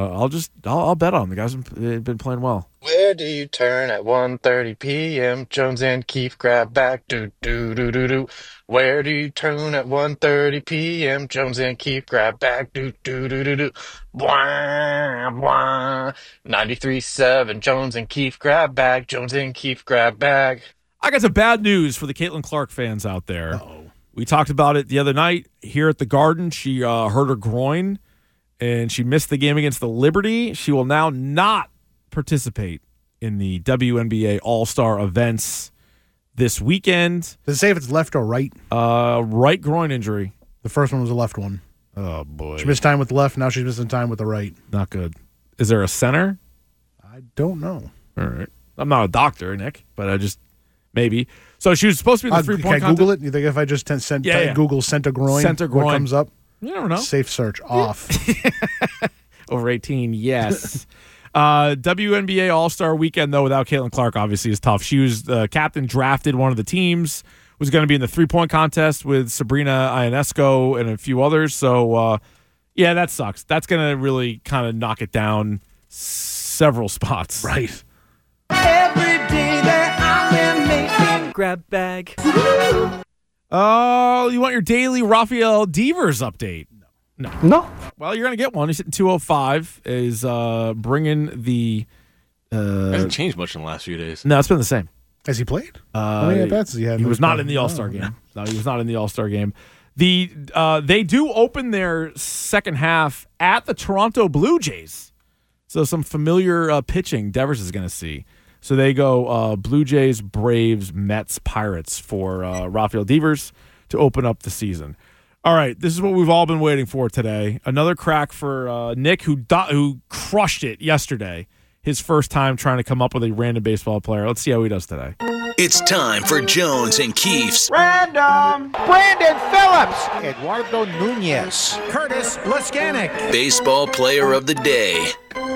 I'll bet on them. The guys have been playing well. Where do you turn at 1:30 p.m.? Jones and Keefe grab back. Do do do do do. Where do you turn at 1:30 p.m.? Jones and Keefe grab back. Do do do do do. Blah blah. 93.7. Jones and Keefe grab bag. Jones and Keefe grab bag. I got some bad news for the Caitlin Clark fans out there. Uh-oh. We talked about it the other night here at the Garden. She hurt her groin, and she missed the game against the Liberty. She will now not participate in the WNBA All-Star events this weekend. Does it say if it's left or right? Right groin injury. The first one was a left one. Oh, boy. She missed time with the left. Now she's missing time with the right. Not good. Is there a center? I don't know. All right. I'm not a doctor, Nick, but I just maybe. So she was supposed to be in the 3-point Can I Google it? You think if I just Google center groin, what comes up? You never know. Safe search off. Over 18, yes. WNBA All-Star Weekend, though, without Caitlin Clark, obviously, is tough. She was the captain, drafted one of the teams, was going to be in the 3-point contest with Sabrina Ionesco and a few others. So, yeah, that sucks. That's going to really kind of knock it down several spots. Right. Every day that I'm in making grab bag. Oh, you want your daily Rafael Devers update? No. Well, you're going to get one. He's hitting 205. Is bringing the. Hasn't changed much in the last few days. No, it's been the same. Has he played? How many at-bats has he had? He was not in the All-Star game. No, he was not in the All-Star game. They do open their second half at the Toronto Blue Jays. So some familiar pitching Devers is going to see. So they go Blue Jays, Braves, Mets, Pirates for Rafael Devers to open up the season. All right, this is what we've all been waiting for today. Another crack for Nick, who crushed it yesterday. His first time trying to come up with a random baseball player. Let's see how he does today. It's time for Jones and Keefe's Random. Brandon Phillips. Eduardo Nunez. Curtis Laskanik. Baseball Player of the Day.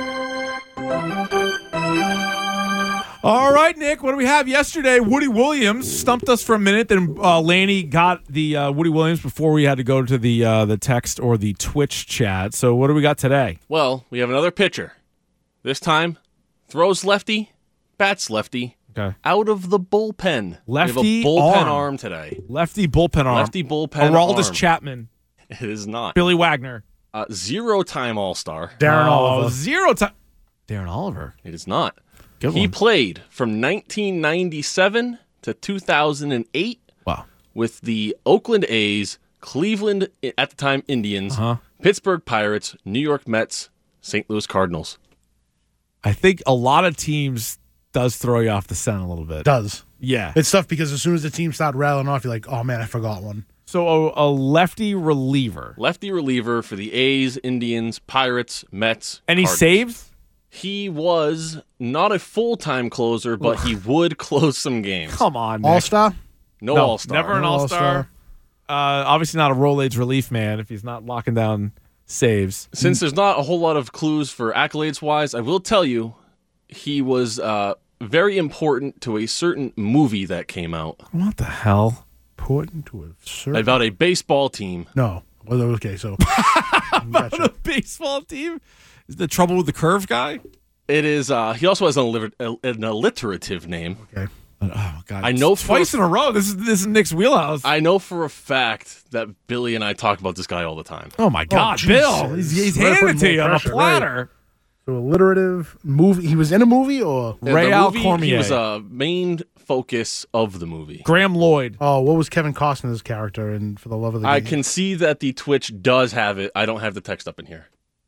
All right, Nick, what do we have yesterday? Woody Williams stumped us for a minute. Then Lanny got the Woody Williams before we had to go to the text or the Twitch chat. So what do we got today? Well, we have another pitcher. This time, throws lefty, bats lefty. Okay. Out of the bullpen. Lefty we have a bullpen arm. arm today. Lefty bullpen arm. Lefty bullpen Aroldis arm. Chapman. It is not. Billy Wagner. 0-time All-Star. Darren Oliver. 0-time. Darren Oliver. It is not. Good He one. played from 1997 to 2008 with the Oakland A's, Cleveland, at the time, Indians, Pittsburgh Pirates, New York Mets, St. Louis Cardinals. I think a lot of teams does throw you off the scent a little bit. Does. Yeah. It's tough because as soon as the team start rattling off, you're like, oh, man, I forgot one. So a lefty reliever. Lefty reliever for the A's, Indians, Pirates, Mets, Any Cardinals. saves? He was not a full-time closer, but he would close some games. Come on, Nick. All-Star? No All-Star. Never an No All-Star. Obviously not a roll-age relief man if he's not locking down saves. Since there's not a whole lot of clues for accolades-wise, I will tell you he was very important to a certain movie that came out. What the hell? Important to a certain... About a baseball team. No. Well, okay, so... About a baseball team? Is the Trouble with the Curve guy? It is. He also has an alliterative name. Okay. Oh, God. I know twice in a row. This is Nick's wheelhouse. I know for a fact that Billy and I talk about this guy all the time. Oh, my God. Bill. He's handing it to you on a platter. Right. So alliterative movie. He was in a movie or? Ray-Al Cormier. He was a main focus of the movie. Graham Lloyd. Oh, what was Kevin Costner's character in For the Love of the Game? I can see that the Twitch does have it. I don't have the text up in here.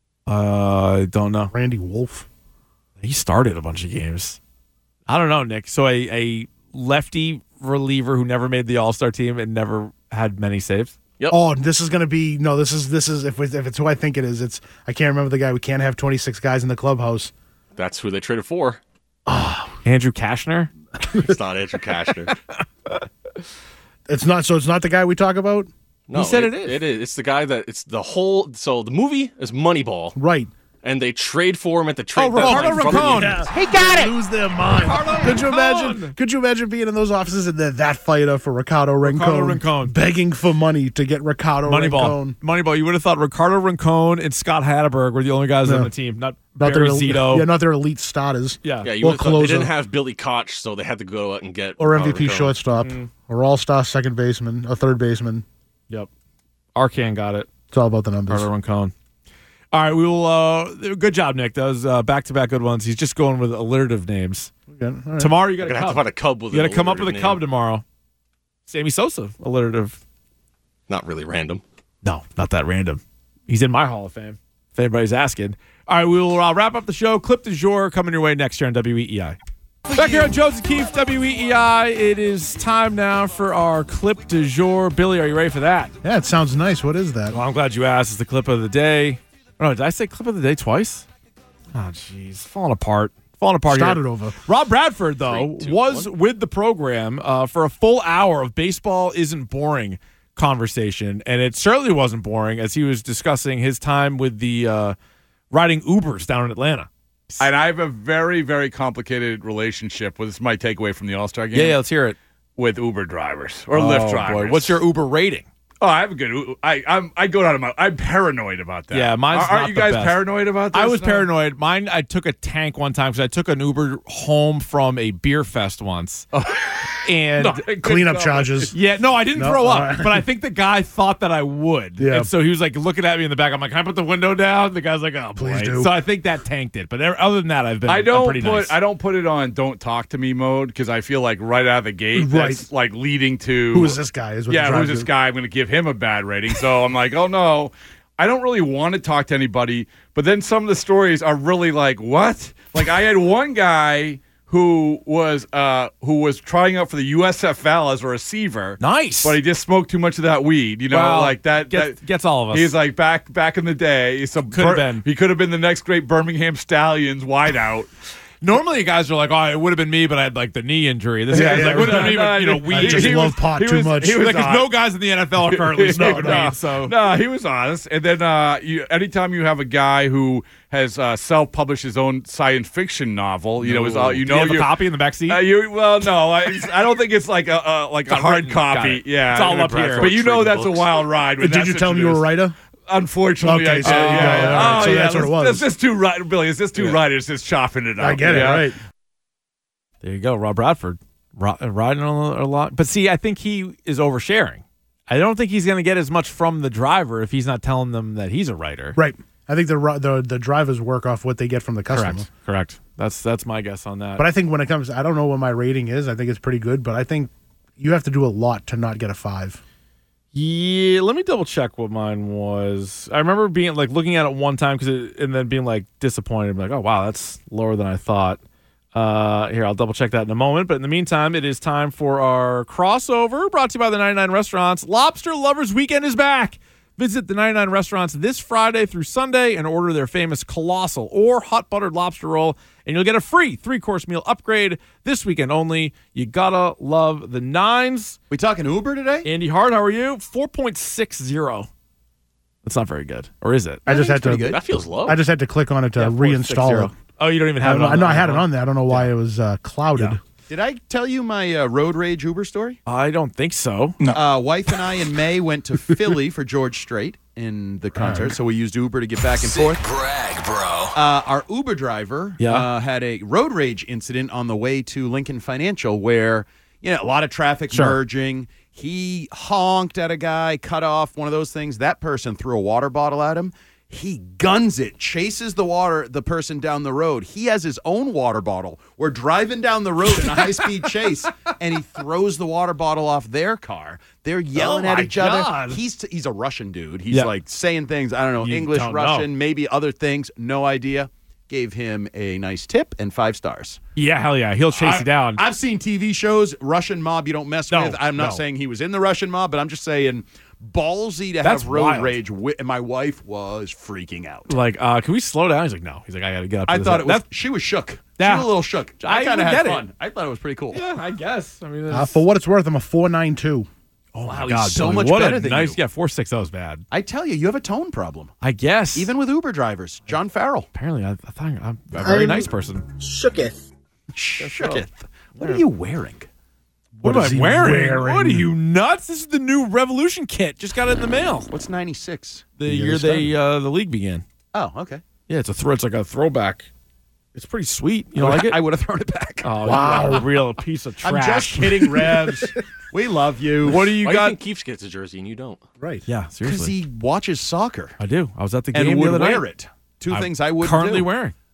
I don't know. Randy Wolf. He started a bunch of games. I don't know, Nick. So a lefty reliever who never made the All-Star team and never had many saves? Yep. Oh, this is going to be no. This is if it's who I think it is. It's I can't remember the guy. We can't have 26 guys in the clubhouse. That's who they traded for. Andrew Kashner. It's not Andrew Kashner. It's not. So it's not the guy we talk about. No, he said it is. It is. It's the guy that it's the whole. So the movie is Moneyball, right? And they trade for him at the trade. Ricardo deadline. Rancone. He got it. Lose their mind. Could you imagine being in those offices and they're that fighter for Ricardo Rancone, begging for money to get Ricardo Rancone? Moneyball. You would have thought Ricardo Rancone and Scott Hatterberg were the only guys on the team, not Barry Zito. Yeah, not their elite starters. Yeah. You would have thought they didn't have Billy Koch, so they had to go out and get or MVP Rancone. shortstop or all-star second baseman or third baseman. Yep. Arcan got it. It's all about the numbers. Ricardo Rancone. All right, we will. Good job, Nick. That was back-to-back good ones. He's just going with alliterative names. Okay, right. Tomorrow you got to have to find a cub with. You got to come up with a name. cub tomorrow. Sammy Sosa, alliterative. Not really random. No, not that random. He's in my Hall of Fame. If anybody's asking. All right, we will wrap up the show. Clip du jour coming your way next year on WEEI. Back here on Jones and Keefe, WEEI. It is time now for our clip du jour. Billy, are you ready for that? Yeah, it sounds nice. What is that? Well, I'm glad you asked. It's the clip of the day. Oh, did I say clip of the day twice? Oh, jeez. Falling apart. Started here. over. Rob Bradford, though, was with the program for a full hour of Baseball Isn't Boring conversation, and it certainly wasn't boring as he was discussing his time with the riding Ubers down in Atlanta. And I have a very, very complicated relationship with this. My takeaway from the All-Star game. Yeah, let's hear it. With Uber drivers or Lyft drivers. Boy. What's your Uber rating? Oh, I have a good. I go down. I'm paranoid about that. Yeah, mine's Aren't not you the guys best. paranoid about this? I was paranoid. Mine, I took a tank one time because I took an Uber home from a beer fest once. And cleanup charges. Yeah, no, I didn't throw up, but I think the guy thought that I would. Yeah. And so he was like looking at me in the back. I'm like, can I put the window down? The guy's like, oh, Please boy. do. So I think that tanked it. But other than that, I'm pretty nice. I don't put it on don't talk to me mode because I feel like right out of the gate that's like leading to Who is this guy? Is what who's this guy? I'm going to give him a bad rating. So I'm like, oh no, I don't really want to talk to anybody. But then some of the stories are really like, what? Like I had one guy who was trying out for the USFL as a receiver. Nice. But he just smoked too much of that weed. You know, Well, like that gets all of us. He's like back in the day. He could have been the next great Birmingham Stallions wideout. Normally, guys are like, "Oh, it would have been me, but I had like the knee injury." This guy's like, "Would have been me, but weed." I just love pot too much. Because no guys in the NFL are currently smoking weed. So no, he was honest. And then anytime you have a guy who has self-published his own science fiction novel, Do you have a copy in the backseat? No, I don't think it's like a hard copy. Yeah, it's all up here. But that's a wild ride. Did you tell him you were a writer? Unfortunately, I did. So that's what it was. It's just two Billy. It's just two writers just chopping it up. I get it, right? There you go, Rob Bradford riding on a lot. But see, I think he is oversharing. I don't think he's going to get as much from the driver if he's not telling them that he's a writer. Right. I think the drivers work off what they get from the customer. Correct. That's my guess on that. But I think when it comes, I don't know what my rating is. I think it's pretty good, but I think you have to do a lot to not get a 5. Yeah, let me double check what mine was. I remember being like looking at it one time and then being like disappointed, like, oh wow, that's lower than I thought. Here, I'll double check that in a moment. But in the meantime, it is time for our crossover brought to you by the 99 Restaurants. Lobster Lovers Weekend is back. Visit the 99 Restaurants this Friday through Sunday and order their famous colossal or hot buttered lobster roll, and you'll get a free 3-course meal upgrade this weekend only. You gotta love the 9s. We talking Uber today? Andy Hart, how are you? 4.60. That's not very good. Or is it? I just had to. That feels low. I just had to click on it to reinstall it. Oh, you don't even have it on I know I had it on there. I don't know why it was clouded. Yeah. Did I tell you my road rage Uber story? I don't think so. No. Wife and I in May went to Philly for George Strait in the concert, so we used Uber to get back and forth. Brag, bro. Our Uber driver had a road rage incident on the way to Lincoln Financial where, a lot of traffic merging. He honked at a guy, cut off one of those things. That person threw a water bottle at him. He guns it, chases the person down the road. He has his own water bottle. We're driving down the road in a high-speed chase, and he throws the water bottle off their car. They're yelling at each other. He's a Russian dude. He's like saying things, I don't know, English, Russian, maybe other things, no idea. Gave him a nice tip and 5 stars. Yeah, hell yeah. He'll chase you down. I've seen TV shows, Russian mob you don't mess with. I'm not saying he was in the Russian mob, but I'm just saying ballsy to have road rage. And my wife was freaking out. Like, can we slow down? He's like, no. He's like, I got to get up to I this. thought it was, she was shook. Yeah. She was a little shook. I kind of had fun. I thought it was pretty cool. Yeah, I guess. I mean, for what it's worth, I'm a 4.92. Oh, wow, my God, he's so Billy. much What better a than nice, you. Yeah, 4.60 is bad. I tell you have a tone problem. I guess. Even with Uber drivers. John Farrell. Apparently, I thought I'm a very nice person. Shooketh. Shooketh. What are you wearing? What am I wearing? What are you, nuts? This is the new Revolution kit. Just got it in the mail. What's 96? The year the league began. Oh, okay. Yeah, it's like a throwback. It's pretty sweet. You like it? I would have thrown it back. Oh, wow. You're a real piece of trash. I'm just kidding, Revs. We love you. What do you Why got? do you think Keefe gets a jersey and you don't? Right. Yeah, Because seriously. he watches soccer. I do. I was at the game and the would other wear night. it. Two things I would currently do. wearing.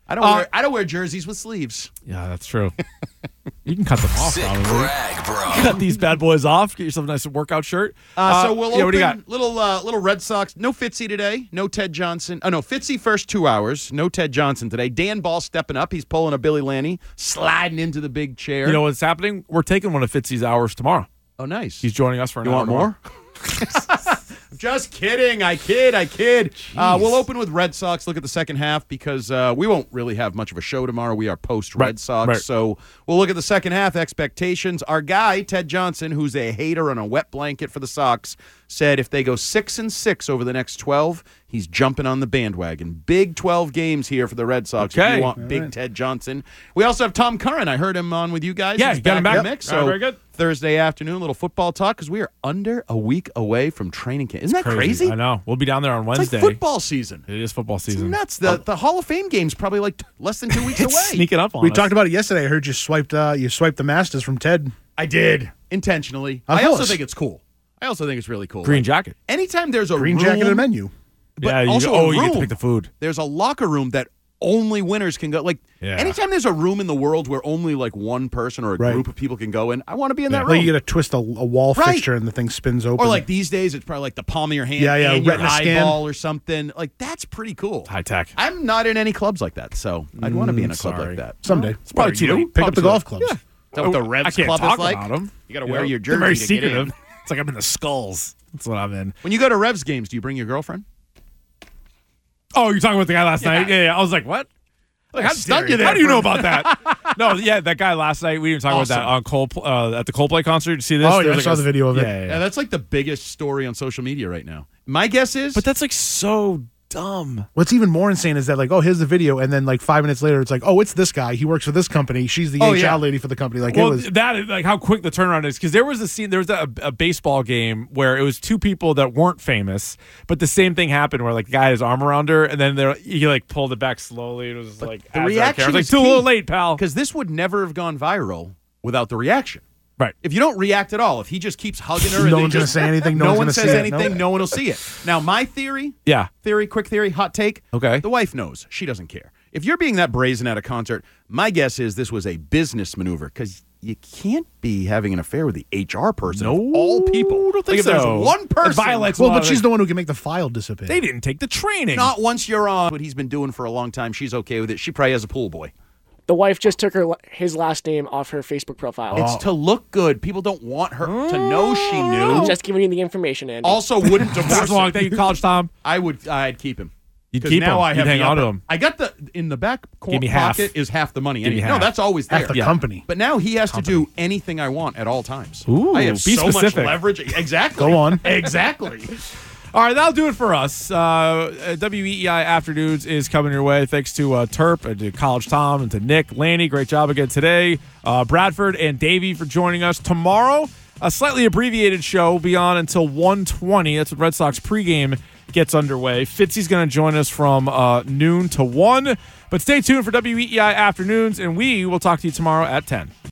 I don't wear jerseys with sleeves. Yeah, that's true. You can cut them off, Sick probably. brag, bro. Cut these bad boys off. Get yourself a nice workout shirt. So we'll what do you open got? little Red Sox. No Fitzy today. No Ted Johnson. Oh, no, Fitzy first 2 hours. No Ted Johnson today. Dan Ball stepping up. He's pulling a Billy Lanny, sliding into the big chair. You know what's happening? We're taking one of Fitzy's hours tomorrow. Oh, nice. He's joining us for an You hour want more? Just kidding. I kid. We'll open with Red Sox. Look at the second half because we won't really have much of a show tomorrow. We are post-Red Sox. right. So we'll look at the second half expectations. Our guy, Ted Johnson, who's a hater and a wet blanket for the Sox, said if they go 6-6 over the next 12, he's jumping on the bandwagon. Big 12 games here for the Red Sox. If Okay. you want big Ted Johnson. We also have Tom Curran. I heard him on with you guys. Yeah, He's you got him back in back. the mix. All right, So very good. Thursday afternoon, a little football talk because we are under a week away from training camp. Isn't that crazy? I know. We'll be down there on It's Wednesday. like football season. It is football season. Nuts. The Hall of Fame game's probably like less than 2 weeks away. Sneaking up on We us. talked about it yesterday. I heard you swiped the Masters from Ted. I did. Intentionally. Of I also course. think it's cool. I also think it's really cool. Green Like, jacket. anytime there's a Green room, jacket and a menu. but Yeah, also a room, you get to pick the food. there's a locker room that only winners can go. Like, Yeah. anytime there's a room in the world where only like one person or a Right. group of people can go in, I want to be in that Like room. you got to twist a wall Right. fixture and the thing spins open. Or like these days, it's probably like the palm of your hand Yeah, and your retina scan. eyeball or something. Like, that's pretty cool. High tech. I'm not in any clubs like that, so I'd want to be in a club sorry. like that. someday. It's probably too late. Pick up the golf clubs. Yeah. Is that what the Revs I can't club talk is like? about them. You got to wear your They're jersey very to get secretive. in. It's like I'm in the skulls. That's what I'm in. When you go to Revs games, do you bring your girlfriend? Oh, you're talking about the guy last night? Yeah. I was like, what? Like, how stunned you there? How do you know about that? No, yeah, that guy last night. We didn't talk about that on at the Coldplay concert. You see this? Oh, yeah, There's I like saw the video of it. Yeah. That's like the biggest story on social media right now. My guess is, But that's like so dumb. What's even more insane is that like, oh, here's the video, and then like 5 minutes later, it's like, oh, it's this guy. He works for this company. She's the Oh, HR yeah. lady for the company. Like Well, it was. that is like how quick the turnaround is because there was a scene. There was a baseball game where it was two people that weren't famous, but the same thing happened where like the guy had his arm around her, and then he like pulled it back slowly. It was just like the as reaction I was like is too key. little late, pal. because this would never have gone viral without the reaction. Right. If you don't react at all, if he just keeps hugging her, and No they one's gonna just- say anything, no No one's one gonna says see it, anything. no. No one will see it. Now, my theory, Yeah. quick theory, hot take. Okay. The wife knows. She doesn't care. If you're being that brazen at a concert, my guess is this was a business maneuver because you can't be having an affair with the HR person. No, of all people. don't think Like, if there's so. one person. It violates Well, a lot but of she's things. the one who can make the file disappear. They didn't take the training. Not once you're on what he's been doing for a long time. She's okay with it. She probably has a pool boy. The wife just took his last name off her Facebook profile. It's to look good. People don't want her to know she knew. Just giving you the information, Andy. Also, wouldn't divorce That's long. him. Thank you, College Tom. I'd keep him. You'd 'Cause keep now him. I You'd have hang the on to upper- him. I got in the back Give me half. pocket is half the money. Give me No, half. that's always there. Half the company. But now he has to do anything I want at all times. Ooh, I have be so specific. much leverage. Exactly. Go on. Exactly. All right, that'll do it for us. WEEI Afternoons is coming your way. Thanks to Terp and to College Tom and to Nick, Lanny. Great job again today. Bradford and Davey for joining us. Tomorrow, a slightly abbreviated show will be on until 1:20. That's when Red Sox pregame gets underway. Fitzy's going to join us from noon to 1. But stay tuned for WEEI Afternoons, and we will talk to you tomorrow at 10.